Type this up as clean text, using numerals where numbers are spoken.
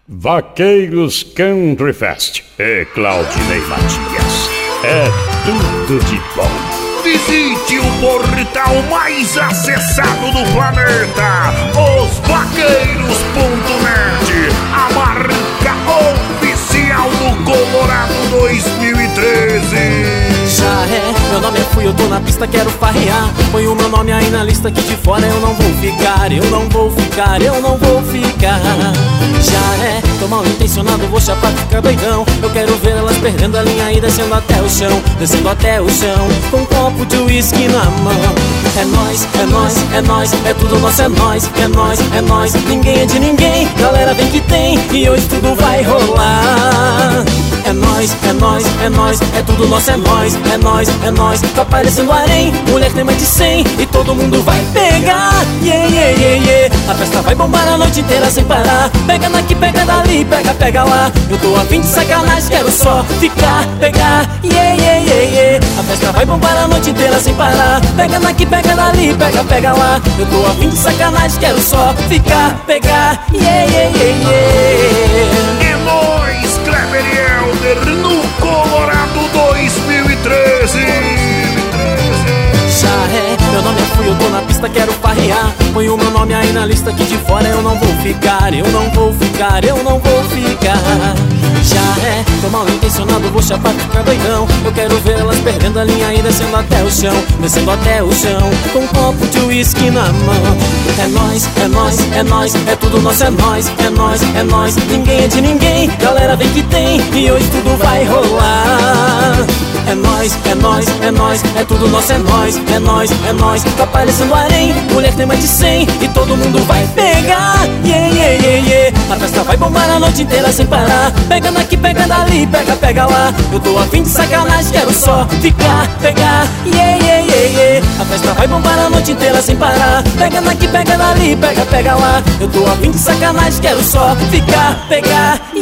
Vaqueiros Country Fest e Claudinei Matias. É tudo de bom. Visite o portal mais acessado do planeta, osvaqueiros.net, a marca oficial do Colorado 2013. Já é, meu nome é Fui, eu tô na pista, quero farrear. Põe o meu nome aí na lista que de fora eu não vou ficar, eu não vou ficar, eu não vou ficar. Já é, tô mal intencionado, vou chapar, ficar doidão. Eu quero ver elas perdendo a linha e descendo até o chão, descendo até o chão, com um copo de uísque na mão. É nóis, é nóis, é nóis, é tudo nosso, é nóis, é nóis, é nóis. Ninguém é de ninguém, galera vem que tem, e hoje tudo vai rolar. É nóis, é nóis, é nóis, é tudo nosso, é nóis, é nóis, é nóis. Tá parecendo harém, mulher tem mais de 100 e todo mundo vai pegar. Yeah, yeah, yeah, yeah. A festa vai bombar a noite inteira sem parar. Pega daqui, pega dali, pega, pega lá. Eu tô a fim de sacanagem, quero só ficar, pegar. Yeah, yeah, yeah, yeah. A festa vai bombar a noite inteira sem parar. Pega daqui, pega dali, pega, pega lá. Eu tô a fim de sacanagem, quero só ficar, pegar. Yeah, yeah, yeah, yeah. É nóis, Kleber e Helder no Colorado 2013. Já é, meu nome é Fui, eu tô na pista, quero farrear. Põe o meu nome aí na lista que de fora eu não vou ficar, eu não vou ficar, eu não vou ficar. Já é, tô mal intencionado, vou chapar, ficar doidão. Eu quero ver elas perdendo a linha e descendo até o chão, descendo até o chão, com um copo de uísque na mão. É nóis, é nóis, é nóis, é tudo nosso, é nóis, é nóis, é nóis. Ninguém é de ninguém, galera vem que tem, e hoje tudo vai rolar. É nóis, é nóis, é nóis, é tudo nosso, é nóis, é nóis, é nóis. Tá parecendo harém, mulher tem mais de 100 e todo mundo vai pegar. Yeah, yeah, yeah, yeah. A festa vai bombar a noite inteira sem parar. Pega daqui, pega dali, pega, pega lá. Eu tô a fim de sacanagem, quero só ficar, pegar. Yeah, yeah, yeah, yeah. A festa vai bombar a noite inteira sem parar. Pega daqui, pega dali, pega, pega lá. Eu tô a fim de sacanagem, quero só ficar, pegar.